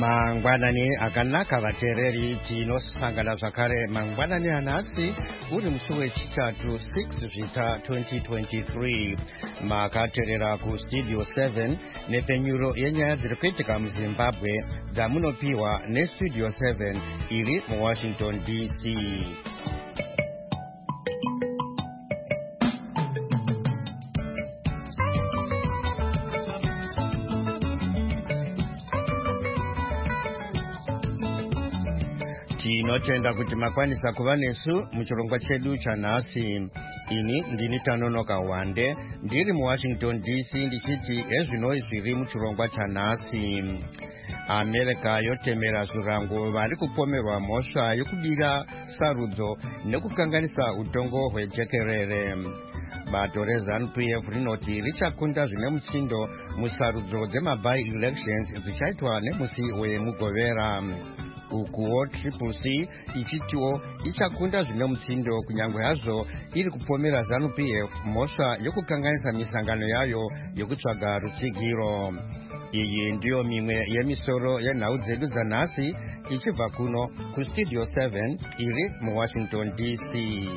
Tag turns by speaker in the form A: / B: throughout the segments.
A: mangwanani akanaka vateereri tinosangana zvakare mangwanani anhasi uri musi wechitatu 6 zvita 2023 makateerera kustudio 7 nepenyuro yenyaya dziri kuitika muzimbabwe dzamunopiwa nestudio 7 iri muwashington dc. tinotenda kuti makwanisa kuva nesu muchirongwa chedu chanhasi. ini ndini Tanonoka Wande ndiri muwashington dc ndichiti ezvinoi zviri muchirongwa chanhasi. America yotemera zvirango vari kupomerwa mhosva yokubira sarudzo nekukanganisa utongo hwejekerere. bato reZANU-PF rinoti richakunda zvine mutsindo musarudzo dzemaby elections dzichaitwa nemusi wemugovera. ukuwo CCC ichitiwo ichakunda zvine mutsindo kunyange hazvo iri kupomera ZANU-PF mhosva yokukanganisa misangano yayo yokutsvaga rutsigiro. iyi ndiyo mimwe yemisoro yenhau dzedu dzanhasi ichibva kuno kustudio 7 iri muwashington dc.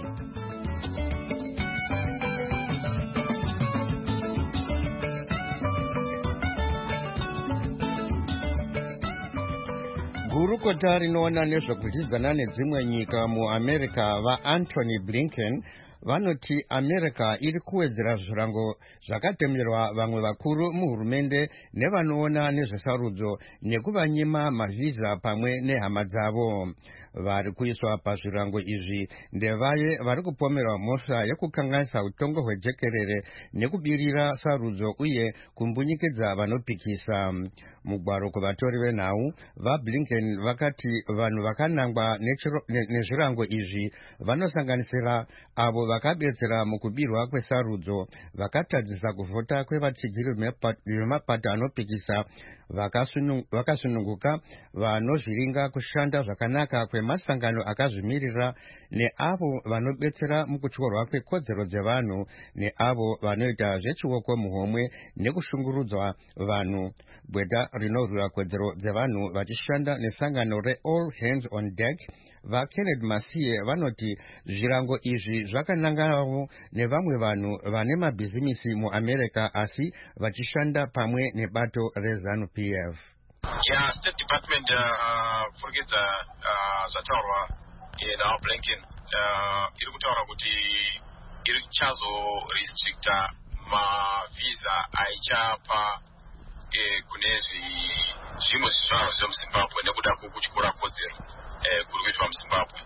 A: gurukota rinoona nezvekudyidzana nedzimwe nyika muamerica vaAntony Blinken vanoti America iri kuwedzera zvirango zvakatemerwa vamwe vakuru muhurumende nevanoona nezvesarudzo nekuvanyima mavhiza pamwe nehama dzavo. vari kuiswa pazvirango izvi ndevaye vari kupomerwa mhosva yokukanganisa utongo hwejekerere nekubirira sarudzo uye kumbunyikidza vanopikisa. mugwaro kuvatori venhau vaBlinken vakati vanhu vakanangwa nezvirango izvi vanosanganisira avo vakabetsera mukubirwa kwesarudzo, vakatadzisa kuvhota kwevatsigiri vemapato anopikisa, vakasununguka, vanozviringa kushanda zvakanaka kwemasangano akazvimirira, neavo vanobetsera mukutyorwa kwekodzero dzevanhu, neavo vanoita zvechioko muhomwe nekushungurudzwa vanhu. gweta rinorwira kodzero dzevanhu vachishanda nesangano reAll Hands on Deck vaKenneth Masiye vanoti zvirango izvi zvakananganawo nevamwe vanhu vane mabhizimisi muAmerica asi vachishanda pamwe nebato reZANU-PF.
B: State Department kurikidza zvataurwa naBlinken iri kutaura kuti iri kuchazorestricta mavhiza aichapa kune zvimwe zvizvarwa zvemuzimbabwe nekuda kwekutyora kodzero kuri kuitwa muzimbabwe.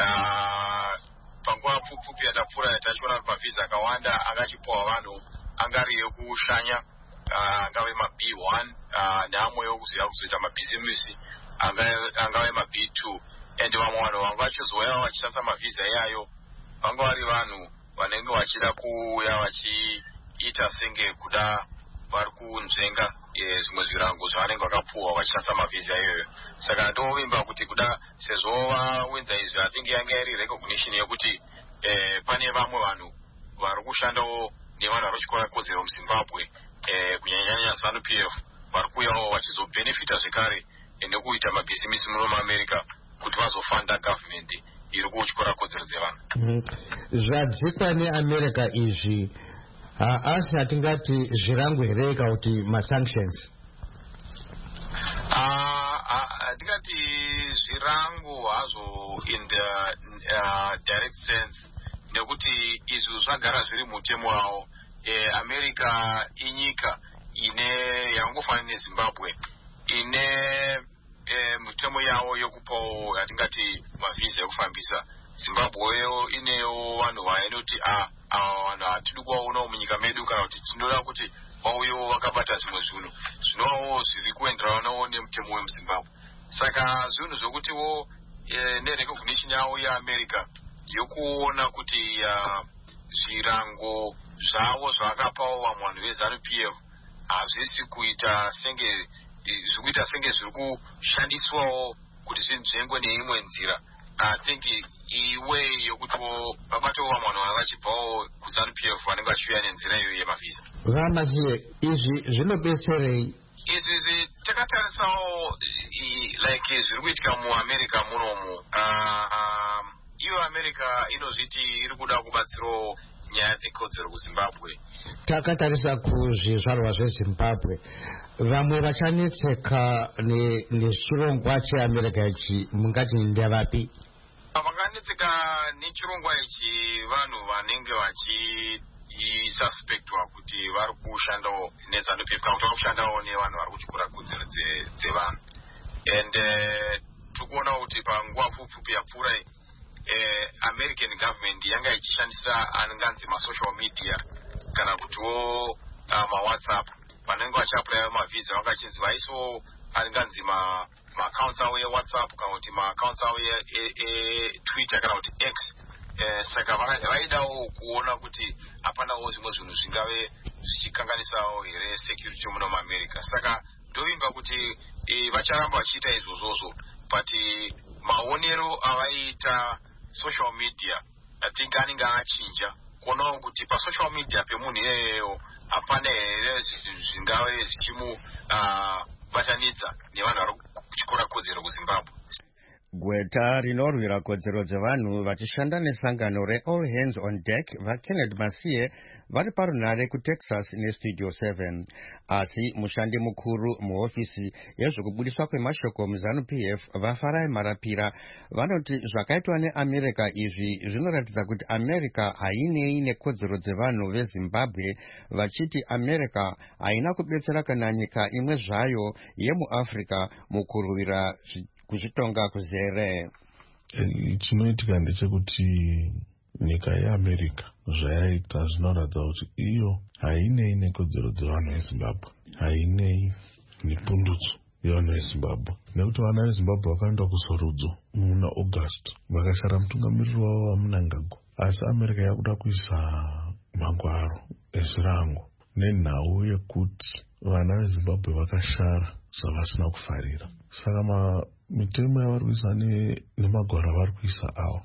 B: panguva pfupi yatapfuura tachiona kuti mavhiza akawanda akachipiwa vanhu angari yokushanya, angave maB1 neamwe yokuziva kuzoita mabhizimisi angave maB2, and vamwe vanhu vanga vachizouya vachishandisa mavhiza iyayo vanga vari vanhu vanenge vachida kuuya vachiita senge kuda vari kunzvenga zvimwe zvirango zvavanenge vakapuwa vachishandisa mavhiza iyoyo. saka ndovimba kuti kuda sezvo vawenza izvi I think yanga iri recognition yekuti pane vamwe vanhu vari kushandawo nevanhu vari kutyora kodzero muzimbabwe kunyanyanya ZANU-PF vari kuuyawo vachizobhenefita zvekare nekuita mabhizimisi muno muAmerica kuti vazofanda government iri kutyora kodzero dzevanhu.
C: zvadzikwa neAmerica izvi asi hatingati zvirango here kana kuti masanctions?
B: hatingati zvirango hazvo in the direct sense nekuti izvi zvagara zviri mutemo wavo. America inyika yangofanana neZimbabwe ine mutemo yavo yokupawo hatingati mavhiza ekufambisa. Zimbabweyo inewo vanhu vainoti vanhu hatidi kuvaonawo munyika medu kana kuti tinoda kuti vauyewo vakabata zvimwe zvinhu zvinovawo zviri kuenderanawo nemutemo wemuzimbabwe. saka zvinhu zvokutiwo nerecognition yavo yeAmerica yokuona kuti zvirango zvavo zvakapawo vamwe vanhu veZANU-PF hazvisi kuita senge zviri kushandiswawo kuti zvinzvengwe neimwe nzira. I think iwe yokutiwo vabatowo vamwe vanhu vachibvawo kuZANU-PF vanenge vachiuya nenzira iyoyo yemavhiza.
C: Vamasiye izvi zvinobetserei?
B: Izvi takatarisawo like zviri kuitika muamerica munomu iyo america inozviti iri kuda kubatsirawo nyaya dzekodzero kuzimbabwe.
C: Takatarisa kuzvizvarwa zvezimbabwe, vamwe vachanetseka nechirongwa cheamerica ichi mungati ndavapi?
B: Vanganetseka nechirongwa ichi vanhu vanenge vachisuspectwa kuti vari kushandawo neZANU-PF kana kuti vari kushandawo nevanhu vari kutyura kodzero dzevanhu. And tikuona kuti panguva pfupi yapfuura American government yanga ichishandisa anganzi masocial media kana kutiwo maWhatsApp vanenge vachiapply mavisa vakachinzi vaiso anganzi maaccounts avo eWhatsApp kana kuti maaccounts avo eTwitter kana kuti X. Saka vaidawo kuona kuti hapanawo zvimwe zvinhu zvingave zvichikanganisawo here security muno muAmerica. Saka ndovimba kuti vacharamba vachiita izvozvozvo, but maonero avaita social media I think anenge achinja kuonawo kuti pasocial media pemunhu iyeyo hapana here zvingave zvichimubatanidza nevanhu vari kutyura kodzero kuZimbabwe.
A: Gweta rinorwira kodzero dzevanhu vachishanda nesangano reAll Hands on Deck vaKenneth Masiye vari parunare kuTexas neStudio 7. Asi mushandi mukuru muhofisi yezvekubudiswa kwemashoko muZANU-PF vaFarai Marapira vanoti zvakaitwa neAmerica izvi zvinoratidza kuti America hainei nekodzero dzevanhu veZimbabwe, vachiti America haina kubetsera kana nyika imwe zvayo yemuAfrica mukurwira kuzvitonga kuzere.
D: Chinoitika ndechekuti nyika yeAmerica zvayaita zvinoratidza kuti iyo hainei nekodzero dzevanhu veZimbabwe, hainei nepundutso yevanhu veZimbabwe, nekuti vana veZimbabwe vakaenda kusorudzo muna August vakashara mutungamiriri wavo vaMnangagwa, asi America yakuda kuisa magwaro ezvirango nenhau yekuti vana veZimbabwe vakashara zvavasina kufarira. Saka mitemo yavari kuisa nemagwaro avari kuisa avo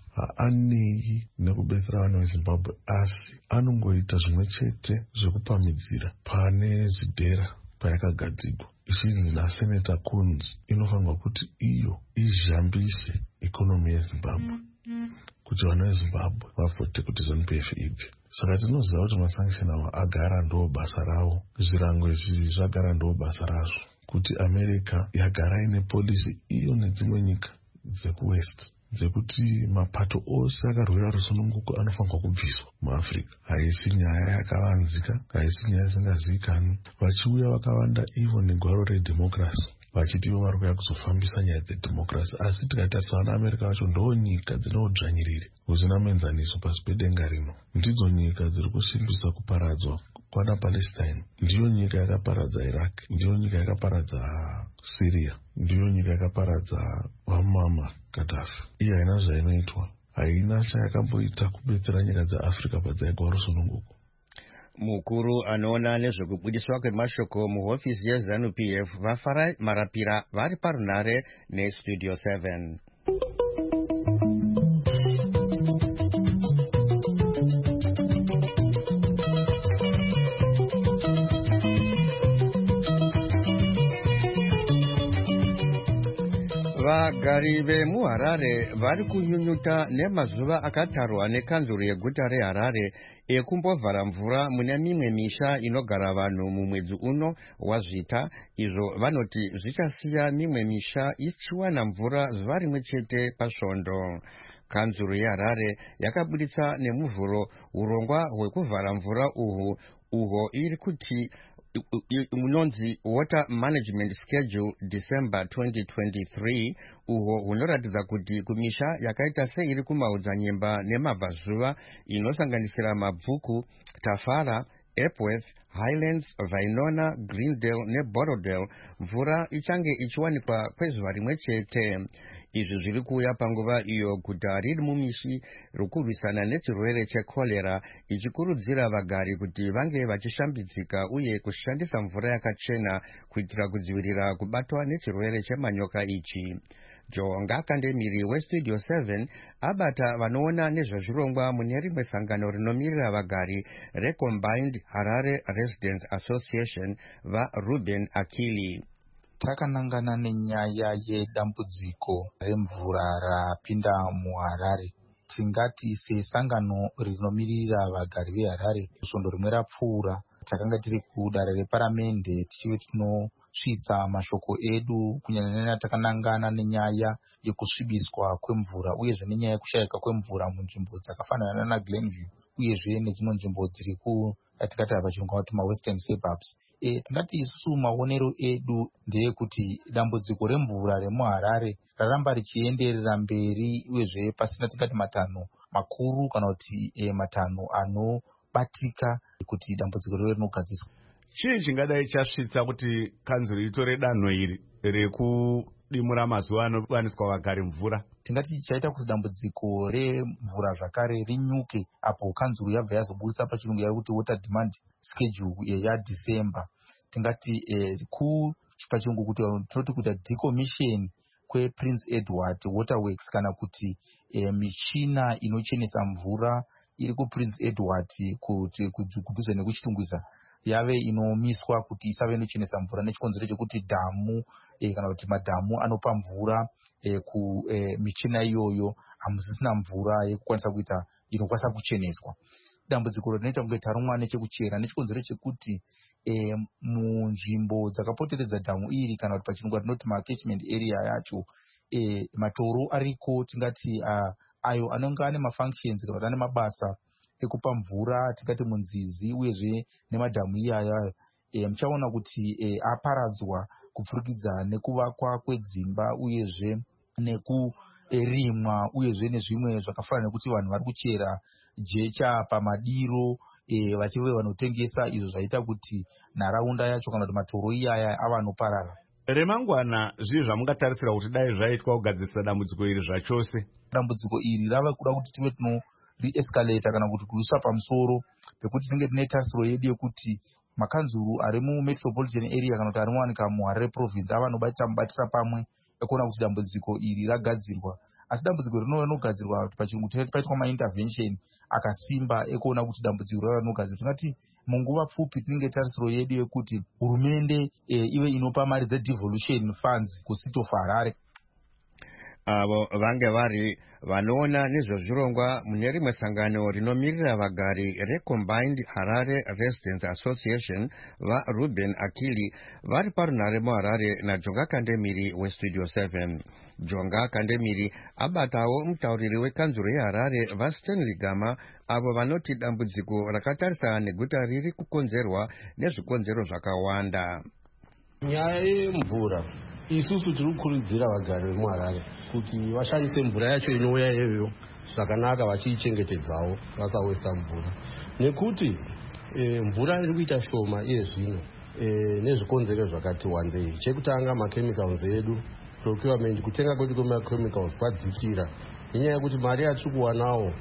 D: haanei nekubetsera vanhu veZimbabwe, asi anongoita zvimwe chete zvekupamhidzira pane zvidhera payakagadzigwa. Izvi naSenator Coons inofanirwa kuti iyo izhambise ikonomi yeZimbabwe kuti vanhu veZimbabwe vavote kuti ZANU-PF ibve. Saka tinoziva kuti masanction avo agara ndo basa ravo, zvirango izvi zvagara ndo basa razvo, kuti America yagara ine polisi iyo nedzimwe nyika dzekuwest dzekuti mapato ose akarwira rusununguko anofanirwa kubviswa muAfrica. Haisi nyaya yakavanzika, haisi nyaya isingazivikanwi. Vachiuya vakawanda ivo negwaro redhemokirasi vachiti ivo vari kuuya kuzofambisa nyaya dzedhemokirasi, asi tikatarisa vana America vacho ndo nyika dzine udzvanyiriri husina muenzaniso pasi pedenga rino. Ndidzo nyika dziri kusimbisa kuparadzwa kwana Palestine, ndiyo nyika yakaparadza Iraq, ndiyo nyika yakaparadza Syria, ndiyo nyika yakaparadza vamama Gaddafi. Iyo haina zvainoitwa, haina chayakamboita kubetsera nyika dzeAfrica padzaigwa rusununguko.
A: Mukuru anoona nezvekubudiswa kwemashoko muhofisi yeZANU-PF vaFarai Marapira vari parunare neStudio 7. Vagari vemuHarare vari kunyunyuta nemazuva akatarwa nekanzuro yeguta reHarare ekumbovhara mvura mune mimwe misha inogara vanhu mumwedzi uno wazvita. Izvo vanoti zvichasiya mimwe misha ichiwana mvura zuva rimwe chete pasvondo. Kanzuro yeHarare yakabuditsa nemuvhuro urongwa hwekuvhara mvura uhwo iri kuti unonzi Water Management Schedule December 2023, uhwo hunoratidza kuti kumisha yakaita seiri kumaodzanyemba nemabvazuva inosanganisira Mabvuku, Tafara, Epworth, Highlands, Vainona, Greendale neBorodale mvura ichange ichiwanikwa kwezuva rimwe chete. Izvi zviri kuuya panguva iyo guta riri mumishi rokurwisana nechirwere chekorera, ichikurudzira vagari kuti vange vachishambidzika uye kushandisa mvura yakachena kuitira kudzivirira kubatwa nechirwere chemanyoka ichi. Jonga Kandemiri weStudio 7 abata vanoona nezvezvirongwa mune rimwe sangano rinomirira vagari reCombined Harare Residents Association vaRuben Akili.
E: takanangana nenyaya yedambudziko remvura rapinda muHarare. Tingati sesangano rinomiririra vagari veHarare, svondo rimwe rapfuura takanga tiri kudare reparamende tichive tinosvitsa mashoko edu kunyanya takanangana nenyaya yekusvibiswa kwemvura uyezve nenyaya yekushayika kwemvura munzvimbo dzakafanana naGlenview uyezve nedzimwe nzvimbo dziri yatikati pachirungu kuti mawestern suburbs. Tingati isusu maonero edu ndeyekuti dambudziko remvura remuHarare raramba richienderera mberi uyezve pasina tingati matanho makuru kana kuti matanho anobatika kuti dambudziko rero rinogadziswa.
F: Chii chingadai chasvitsa kuti kanzuro itore danho iri rekudimura mazuva anowaniswa vagari mvura?
E: Tingati chaita kuti dambudziko remvura zvakare rinyuke apo kanzuro yabva yazobudisa pachirungu yayo kuti water demand schedule yaDecember. Tingati pachirungu kuti tinoti kuita decommission kwePrince Edward Waterworks kana kuti michina inochenesa mvura iri kuPrince Edward kuti kudhuze nekuchitungwiza yave inomiswa kuti isave inochenesa mvura nechikonzero chekuti dhamu kana kuti madhamu anopa mvura michina iyoyo hamusisina mvura yekukwanisa kuita inokwanisa kucheneswa. Dambudziko rinoita kunge tarumwa nechekuchera nechikonzero chekuti munzvimbo dzakapoteredza dhamu iri kana kuti pachirungu tinoti macatchment area yacho matoro ariko tingati ayo anenge ane mafunctions kana kuti ane mabasa ekupa mvura tingati munzizi uyezve nemadhamu iyaya muchaona kuti aparadzwa kupfurikidza nekuvakwa kwedzimba uyezve nekurimwa uyezve nezvimwe zvakafanana nekuti vanhu vari kuchera jecha pamadiro vachive vanotengesa, izvo zvaita kuti nharaunda yacho kana kuti matoro iyaya ava anoparara.
F: Remangwana zvii zvamungatarisira kuti dai zvaitwa kugadzirisa dambudziko iri zvachose?
E: Dambudziko iri rava kuda kuti tive riescalate kana kuti kurisa pamusoro pekuti tinge tine tarisiro yedu yekuti makanzuru ari mumetropolitan area kana kuti ari muwanika muHarare province ava anobatira pamwe ekuona kuti dambudziko iri ragadzirwa. Asi dambudziko rinogadzirwa pachirungu paitwa maintervention akasimba ekuona kuti dambudziko rava rinogadzirwa. Tingati munguva pfupi tinenge tarisiro yedu yekuti hurumende ive inopa mari devolution funds kuCity of Harare.
A: Avo vange vari vanoona nezvezvirongwa mune rimwe sangano rinomirira vagari reCombined Harare Residents Association vaRuben Akili vari parunhare muHarare naJonga Kandemiri weStudio 7. Jonga Kandemiri abatawo mutauriri wekanzuro yeHarare vaStanley Gama avo vanoti dambudziko rakatarisa neguta riri kukonzerwa nezvikonzero zvakawanda.
G: Nyaya yemvura isusu tiri kukurudzira vagari vemuHarare kuti vashandise mvura yacho inouya iyoyo zvakanaka vachiichengetedzawo vasawesta mvura, nekuti mvura iri kuita shoma iye zvino nezvikonzero zvakati wandei. Chekutanga machemicals edu, procurement, kutenga kwedu kwemachemicals kwadzikira nenyaya yekuti mari yatiri kuwanawo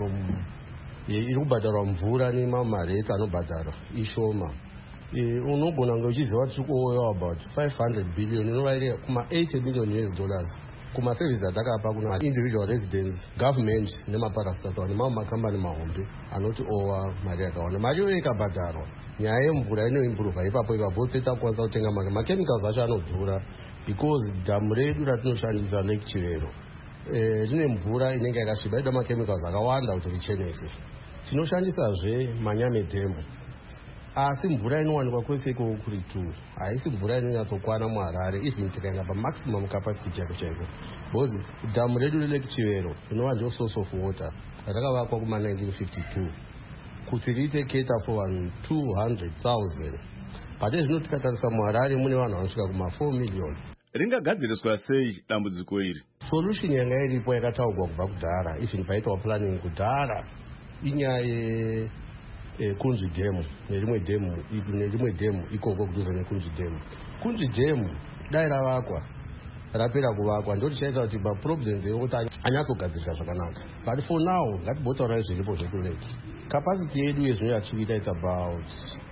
G: iri kubhadharwa mvura nemamaresi anobhadharwa ishoma. Unogona kunge uchiziva tiri kuowewa about 500 billion inova iri kuma$80 million kumaservice atakapa kuna individual residents, government nemaparastatal nemamwe makambani mahombe anoti owa mari yakawanda. Mari iyoyo ikabhadharwa nyaya yemvura inoimprova ipapo vose takwanisa kutenga machemicals acho anodhura because dhamu redu ratinoshandisa Lake Chivero rine mvura inenge yakasviba ida machemicals akawanda kuti richenese. Tinoshandisazve Manyame Dam, asi mvura inowanikwa kwese ikoko kuri 2 haisi mvura inonyatsokwana muHarare even tikaenda pamaximum capacity chaiko chaiko, because dhamu redu reLake Chivero rinova ndio source of water rakavakwa kuma1952 kuti riite cater for vanhu 200,000. Pate zvino tikatarisa muHarare mune vanhu vanosvika kuma4 million.
F: Ringagadziriswa sei dambudziko iri?
G: Solution yanga iripo yakataurwa kubva kudhara, even paitwa planning kudhara, inyaya Kunji Dam nerimwe demu ikoko kudhuze neKunji Dam. Kunji Dam dai ravakwa rapera kuvakwa ndoti chaita kuti maproblems ekuti anyatsogadzirika zvakanaka. But for now ngatibotaurai zviripo zvekuleki. Capacity yedu yezvino yatikuita it's about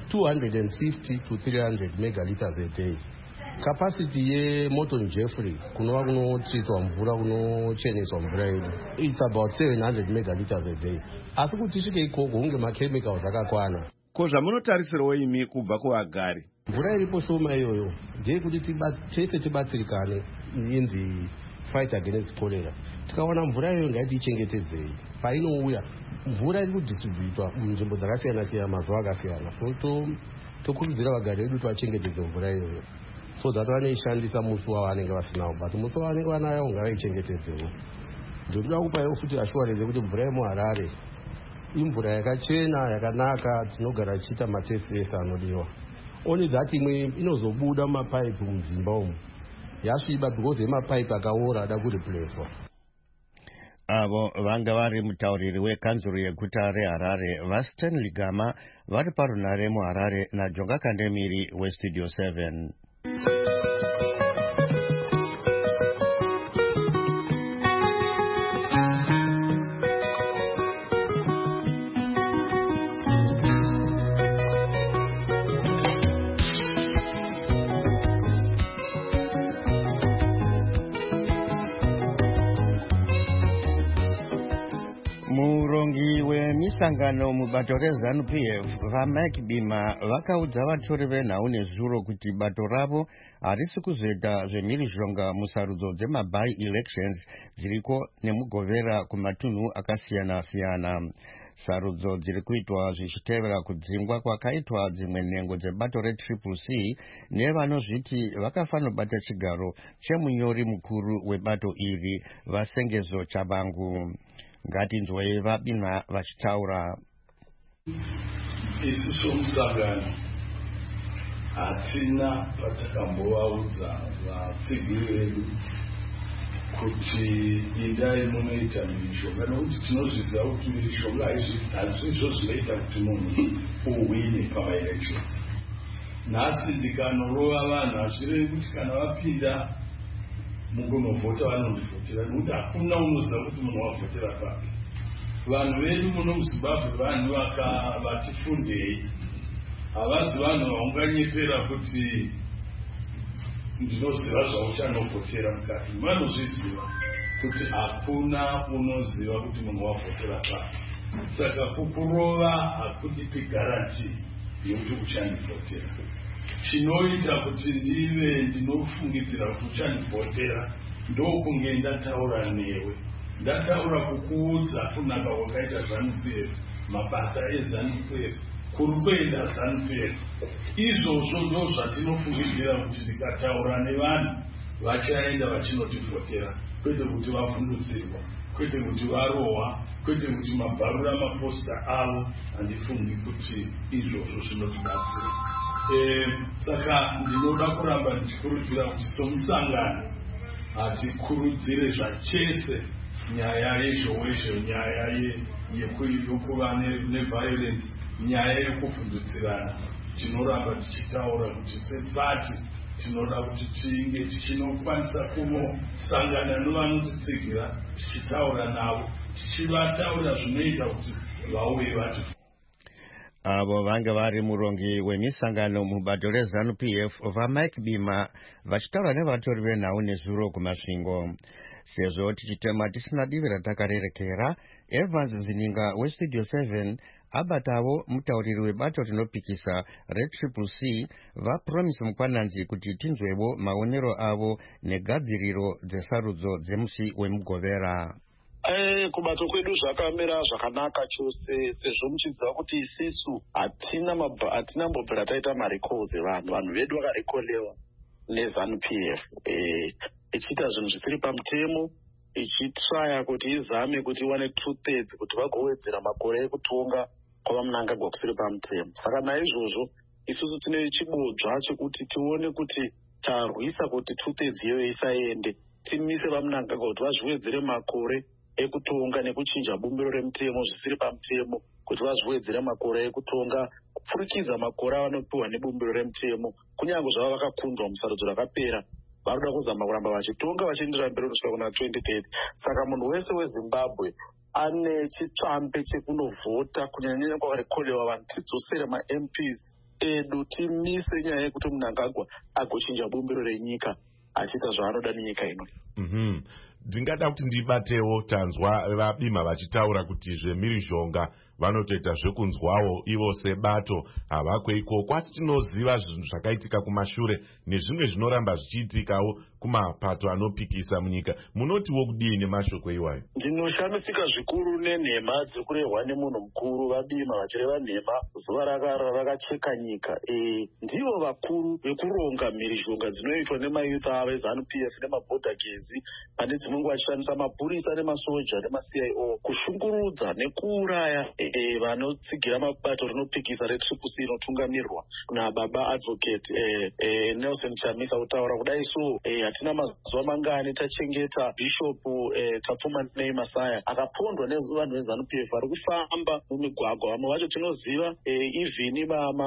G: 250 to 300 megaliters a day. Capacity yeMorton Jeffrey kunova kunotsitswa mvura kunocheneswa mvura yedu it's about 700 megaliters a day. Asi kuti tisvike ikoko hunge machemicals akakwana.
F: Ko zvamunotarisirawo imi kubva kuvagari?
G: mvura iripo shoma iyoyo ndeyekuti chese tibatsirikane in the fight against cholera. Tikaona mvura iyoyo ngatiichengetedzei. Painouya mvura iri kudhistributwa munzvimbo dzakasiyana siyana mazuva akasiyana, so tokurudzira vagari vedu tivachengetedze mvura iyoyo so that vanoishandisa musi wavanenge vasinawo, but musi wavanenge vanayo ngavaichengetedzewo. Ndinoda kupaiwo futi assurance kuti mvura yemuHarare imvura yakachena yakanaka, tinogara tichiita matesti ese anodiwa. Only that imwe inozobuda mumapaipi mudzimba umu yasviba because yemapaipi akaora ada kureplacewa.
A: Avo vanga vari mutauriri wekanzuro yeguta reHarare vaStanley Gama vari parunare muHarare naJonga Kandemiri weStudio 7. Murongi wemisangano mubato reZANU-PF vaMike Bima vakaudza vatori venhau nezuro kuti bato ravo harisi kuzoita zvemhirizhonga musarudzo dzemabai elections dziriko nemugovera kumatunhu akasiyana-siyana. Sarudzo dziri kuitwa zvichitevera kudzingwa kwakaitwa dzimwe nhengo dzebato reCCC nevanozviti vakafanobata chigaro chemunyori mukuru webato iri Vasengezo Chabangu. Ngatinzwei vaBima vachitaura.
H: Isu somusangano hatina patakambovaudza vatsigiri vedu kuti indai munoita mhirizhonga, nokuti tinozviziva kuti mhirizhonga hazvizvo zvinoita kuti munhu uhwine pamaelections. Nhasi ndikanorova vanhu hazvirevi kuti kana vapinda mukunovhota vanondivhotera, nokuti hakuna unoziva kuti munhu wavhotera papi. Vanhu vedu muno muZimbabwe vanhu vati fundei, havazi vanhu vaunganyepera kuti ndinoziva zvauchanovhotera mukati. Vanozviziva kuti hakuna unoziva kuti munhu wavhotera papi. Saka kukurova hakudipi garanti yokuti uchandivhotera. Chinoita kuti ndive ndinofungidzira kuti uchandivhotera ndokunge ndataura newe, ndataura kukuudza kunaka kwakaita ZANU-PF, mabasa eZANU-PF, kuri kuenda ZANU-PF. Izvozvo ndo zvatinofungidzira kuti ndikataura nevanhu vachaenda vachinotivhotera, kwete kuti vavhundutsirwa, kwete kuti varohwa, kwete kuti mabharura maposta avo. Handifungi kuti izvozvo zvinotibatsira. Saka ndinoda kuramba ndichikurudzira kuti somusangano hatikurudzire zvachese nyaya yezhowezho, nyaya yekuva neviolence, nyaya yekuvhundutsirana. Tinoramba tichitaura kuti sepati tinoda kuti tinge tichinokwanisa kunosangana nevanotitsigira, tichitaura navo, tichivataura zvinoita kuti vauye vati.
A: Avo vanga vari murongi wemisangano mubato reZANU-PF vaMike Bima vachitaura nevatori venhau nezuro kumasvingo. Sezvo tichitema tisina divi ratakarerekera, Evans Zininga weStudio 7 abatawo mutauriri webato rinopikisa reCCC vaPromise Mukwananzi kuti tinzwevo maonero avo negadziriro dzesarudzo dzemusi wemugovera.
I: Kubato kwedu zvakamira zvakanaka chose, sezvo muchiziva kuti isisu hatina mbobvira taita marecalls vanhu vedu vakarekolewa neZANU-PF, ichiita zvinhu zvisiri pamutemo, ichitraya kuti izame kuti iwane 2/3 kuti vagowedzera makore ekutonga kwava Mnangagwa kusiri pamutemo. Saka naizvozvo isusu tine chibodzwa chekuti tione kuti tarwisa kuti 2/3 iyoyo isaende, timise vaMnangagwa kuti vazviwedzere makore ekutonga nekuchinja bumbiro remutemo zvisiri pamutemo, kuti vazviwedzere makore ekutonga kupfurikidza makore avanopiwa nebumbiro remutemo, kunyange zvava vakakunzwa musarudzo rakapera. Varoda kuzama kuramba vachitonga vachiendera mberi kusvika kuna 2030. Saka munhu wese weZimbabwe ane chitsvambe chekunovhota, kunyanya kwakarekolewa vanhu, tidzosere maMPs edu, timise nyaya yekuti Mnangagwa agochinja bumbiro renyika achiita zvaanoda nenyika ino.
F: Ndingada kuti ndibatewo tanzwa vaBima vachitaura kuti zvemhirizhonga
J: vanotoita zvekunzwawo ivo sebato havakwe ikoko, asi tinoziva zvinhu zvakaitika kumashure nezvimwe zvinoramba zvichiitikawo kumapato anopikisa munyika. Munotiwo kudini mashoko iwayo?
I: Ndinoshamisika zvikuru nenhema dziri kurehwa nemunhu mukuru Vabima vachireva nhema zuva rakacheka nyika. Ndivo vakuru vekuronga mhirizhonga dzinoitwa nemayuth avo eZANU-PF nemabhodha gezi, pane dzimwe nguva vachishandisa mapurisa nemasoja nemaCIO kushungurudza nekuuraya vanotsigira mabato rinopikisa reTriple C inotungamirwa nababa advocate Nelson Chamisa kutaura kudai so hatina mazuva mangani tachengeta bishopu tapfuma nei Masaya akapondwa nevanhu veZANU-PF vari kufamba mumigwagwa. Vamwe vacho tinoziva even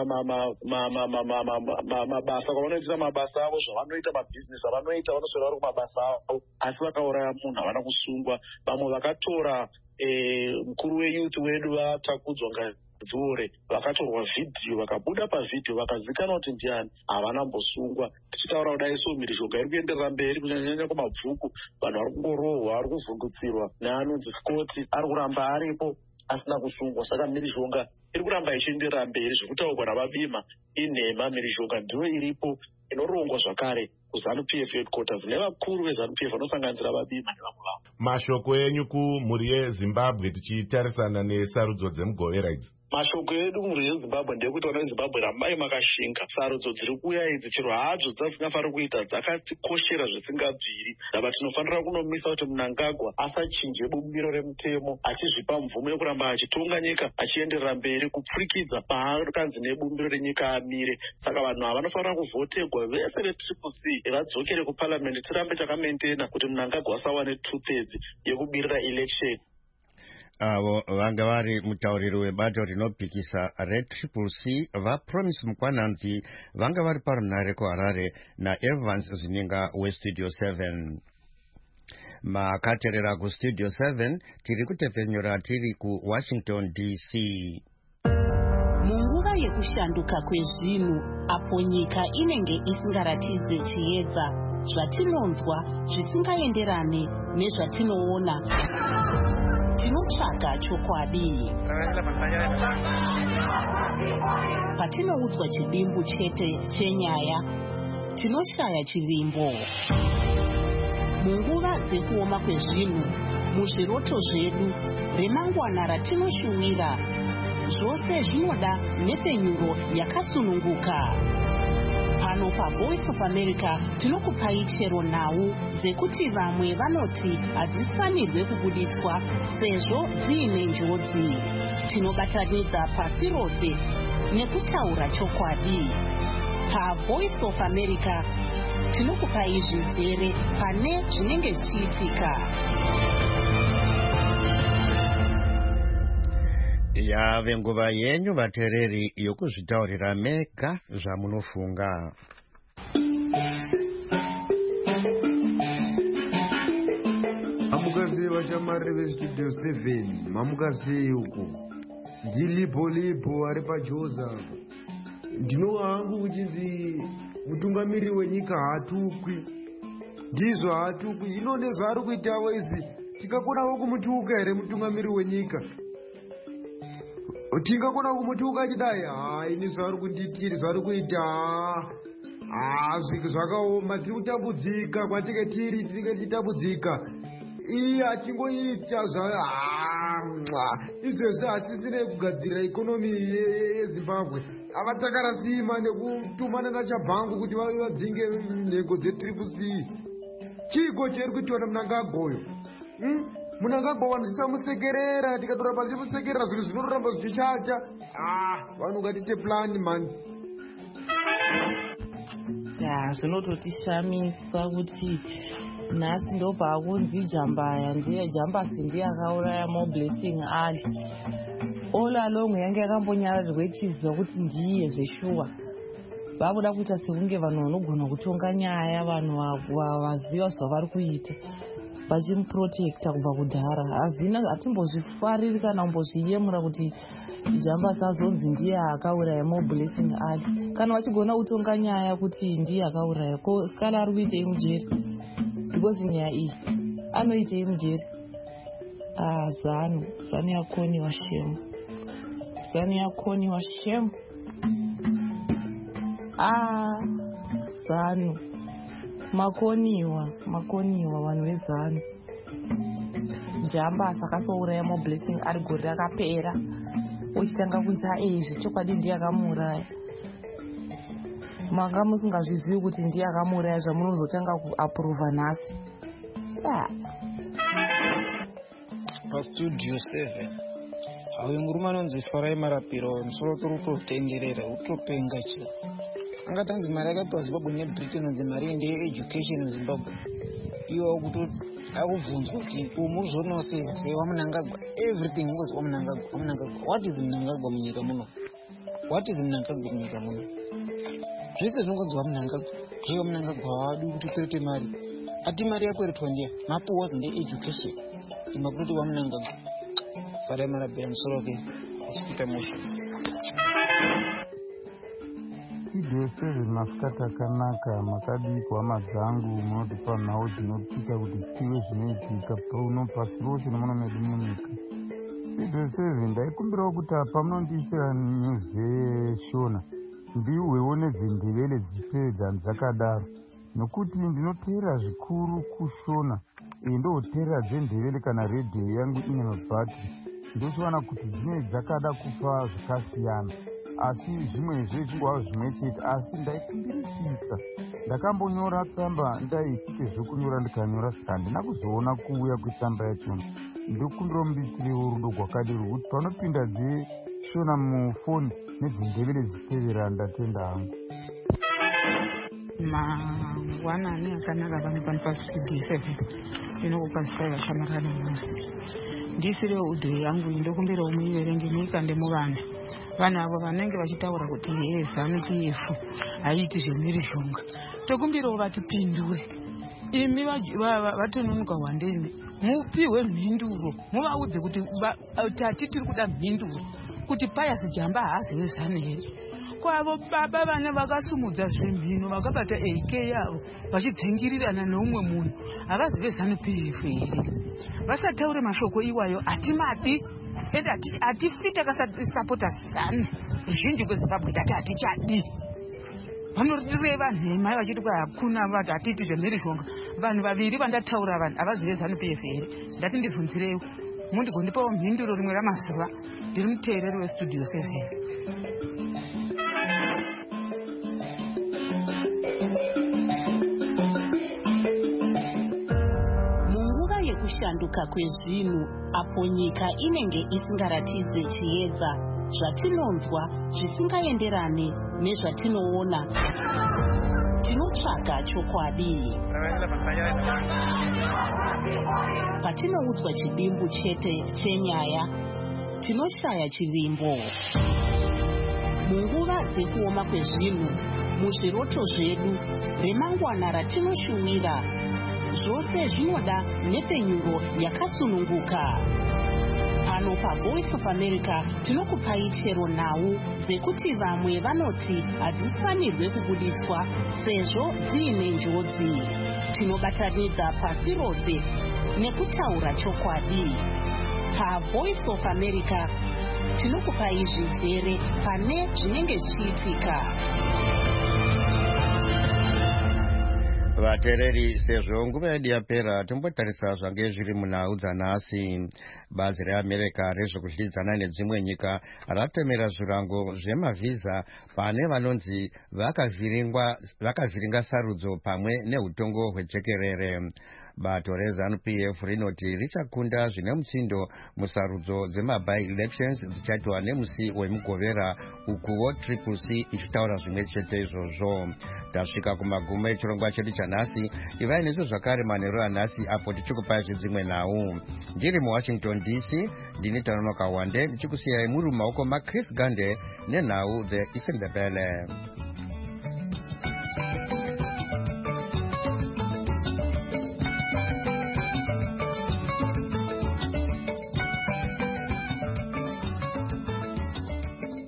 I: mabasa kwavanoitira mabasa avo, zvavanoita mabhizinesi avanoita, vanoswera vari kumabasa avo asi vakauraya munhu havana kusungwa. Vamwe vakatora mukuru weyuth wedu vatakudzwa ngadziore vakatorwa vhidhiyo vakabuda pavhidhiyo vakazikanwa kuti ndiani, havana mbosungwa. Tichitaura kudai so mhirizhonga iri kuenderera mberi kunyanyanya kumabvuku, vanhu vari kungorohwa, vari kuvhundutsirwa neanonzi Scott ari kuramba aripo asina kusungwa. Saka mhirizhonga iri kuramba ichienderera mberi. Zvekutaurwa naVabima inhema, mhirizhonga ndiyo iripo inorongwa zvakare kuZANU-PF headquarters nevakuru veZANU-PF vanosanganisira Vabima nevamwe vavo.
J: Mashoko enyu kumhuri yeZimbabwe tichitarisana nesarudzo dzemugovera idzi?
I: Mashoko edu mhuri yeZimbabwe ndeyekuti vana veZimbabwe rambai makashinga. Sarudzo dziri kuuya idzi chero hadzo dzadzisingafanira kuita dzakatikoshera zvisingabviri. Ndaba tinofanira kunomisa kuti Mnangagwa asachinje bumbiro remutemo achizvipa mvumo yokuramba achitonga nyika achienderera mberi kupfurikidza paakanzi nebumbiro renyika amire. Saka vanhu ava vanofanira kuvhotegwa vese veTriple C vadzokere kuparliament, tirambe takamentena kuti Mnangagwa asawane 2/3 yekubirira election.
A: Avo vanga vari mutauriri webato rinopikisa reTriple C vaPromise Mukwananzi vanga vari parunare kuHarare naEvans Zininga weStudio 7. Makaterera kuStudio 7 tiri kutepfenyura tiri kuWashington DC.
K: Munguva yekushanduka kwezvinhu apo nyika inenge isingaratidze chiedza, zvatinonzwa zvisingaenderane nezvatinoona, tinotsvaga chokwadi. Patinoudzwa chidimbu chete chenyaya, tinoshaya chivimbo. Munguva dzekuoma kwezvinhu, muzviroto zvedu, remangwana ratinoshuwira, zvose zvinoda nhepfenyuro yakasununguka. Pano paVoice of America tinokupai chero nhau dzekuti vamwe vanoti hadzifanirwe kubuditswa sezvo dziine njodzi. Tinobatanidza pasi rose nekutaura chokwadi. PaVoice of America tinokupai zvizere pane zvinenge zvichiitika.
A: Yave nguva yenyu vateereri yokuzvitaurira mega zvamunofunga.
L: Mamukazei vachamari veStudio 7, mamukazei uko ndilipo ari paJoza. Ndinova hangu kuchinzi mutungamiri wenyika hatukwi, ndizvo hatukwi. Ino ndezvaari kuitawo izi, tingakonawo kumutuka here mutungamiri wenyika? Tingakona kumutuka achidai? Ini zvaari kunditiri, zvaari kuita zvakaoma. Tiri kutambudzika kwatinge tiri, tinenge titambudzika. Iye achingoita izvezvi hasisine kugadzira ikonomi yeZimbabwe. Avatakara sima nekutumana naChabhangu kuti vadzinge nhengo dzeTriple C. Chiko chiri kuitwa naMnangagwa. Mnangagwa vanhu tisamusekerera, tikatoramba tichimusekerera zvinhu zvinoramba zvichichacha. Vanhu ngatite plani mani.
M: Zvinototishamisa kuti nhasi ndo paakunzi jambasi ndiye akauraya moblessing ali. All along yange yakambonyarirwe tiziva kuti ndiye zveshuwa. Vakuda kuita sekunge vanhu vanogona kutonga nyaya, vanhu vaziva zvavari kuita, vachimuprotecta kubva kudhara. Hatimbozvifariri kana kumbozviyemura kuti jambasi azonzi ndiye akauraya moblessing ali. Kana vachigona kutonga nyaya kuti ndiye akauraya, ko Skala ari kuitei mujeri? Because nyaya iyi anoitei mujeri? ZANU yakoni washemu. zanu yakoniwa shemu. Zanu makoniwa vanhu vezanu. Jamba sakasouraya moblessing ari gori rakapera uchitanga kunzi zvechokwadi ndiye akamuuraya. Manga musingazvizivi kuti ndiye akamuuraya zvamunozotanga kuaprova nhasi.
N: Pastudio 7 hawe murume anonzi Farai Marapiro musoro kurutotenderera utopenga chiro angatanzi mari akapiwa Zimbabwe neBritain nonzi mari ndeye-education muZimbabwe. Iwo kuti akubvunzwa kuti umuzvonawo sei waMnangagwa everything was waMnangagwa. What is Mnangagwa munyika muno? Zvese zvinongonzi waMnangagwa. Hei waMnangagwa haadi kuti kwerete mari. Ati mari yakweretwa ndiye mapuwa ndeye-education imakuroti waMnangagwa. Farai Marapiro musoro ke achipita musha.
O: Studio 7 masikati akanaka makadikwa madzangu munotipa nhau dzinotika kuti tive zvinoitika pauno pasi rose nemuno medu munyika. Studio 7 ndaikumbirawo kuti apa munondiisira news yeshona ndiuhwewo nedzendevele dzitevedza dzakadaro nokuti ndinoteera zvikuru kushona ndoteera dzendevele kana redhiyo yangu ine mabhatiri ndochiwana kuti dzine dzakada kufa zvakasiyana asi zvimwe zvezvingwa zvimwe chete asi ndaikumbirikisa ndakambonyora tsamba ndaitite zvokunyora ndikanyora saka handina kuzoona kuuya kwetsamba yachona ndokumbirawo mubitirewo rudo rwakadero kuti panopinda dzeshona mufoni nedzendevele dzitevera ndatenda hangu.
P: Mangwanani akanaka pano pastudio 7 inokupasai vakamara nemusi ndisirewo udhiri yangu ndokumbirawo muiverenge muikande muvanhu avo vanenge vachitaura kuti ZANU-PF haiti zvemhirizhonga tokumbirawo vatipindure. Imi vatononoka Wandeni mupiwe mhinduro muvaudze kuti tati tiri kuda mhinduro kuti Pius Jamba haazi weZANU here. Kwavo baba vana vakasumudza zvemhino vakabata AK yavo vachidzingirirana neumwe munhu havazi veZANU-PF here. Vasataure mashoko iwayo atimadi ende hatifi takasapota ZANU. Ruzhinji kweZimbabwe tati hatichadi. Vanoreva nhema vachiti hakuna vanhu hatiti zvemhirizhonga. Vanhu vaviri vandataura vanhu havazi veZANU-PF here. Ndati ndibvunzirewo mundigondipawo mhinduro rimwe ramazuva. Ndiri muteereri westudio 7.
K: Kushanduka kwezvinhu apo nyika inenge isingaratidze chiedza zvatinonzwa zvisingaenderane nezvatinoona tinotsvaga chokwadi. Patinoudzwa chidimbu chete chenyaya tinoshaya chivimbo. Munguva dzekuoma kwezvinhu muzviroto zvedu remangwana ratinoshuwira zvose zvinoda nepfenyuro yakasununguka. Pano paVoice of America tinokupai chero nhau dzekuti vamwe vanoti hadzifanirwe kubuditswa sezvo dziine njodzi. Tinobatanidza pasi rose nekutaura chokwadi. PaVoice of America tinokupai zvizere pane zvinenge zvichiitika.
A: Vateereri, sezvo nguva yedu yapera tombotarisa zvange zviri munhau dzanhasi. Bazi reAmerica rezvekuzvidzana nedzimwe nyika ratemera zvirango zvemavhiza pane vanonzi vakavhiringa sarudzo pamwe neutongo hwejekerere. Bato reZANU-PF rinoti richakunda zvine mutsindo musarudzo dzemabi-elections dzichaitwa nemusi wemugovera ukuwo CCC ichitaura zvimwe chete izvozvo. Tasvika kumagumo echirongwa chedu chanhasi. Ivai nesu zvakare manheru anhasi apo tichikupai zvedzimwe nhau. Ndiri muWashington DC ndini Tanonoka Wande ndichikusiyai muri mumaoko maChris Gande nenhau dzeIsindebele.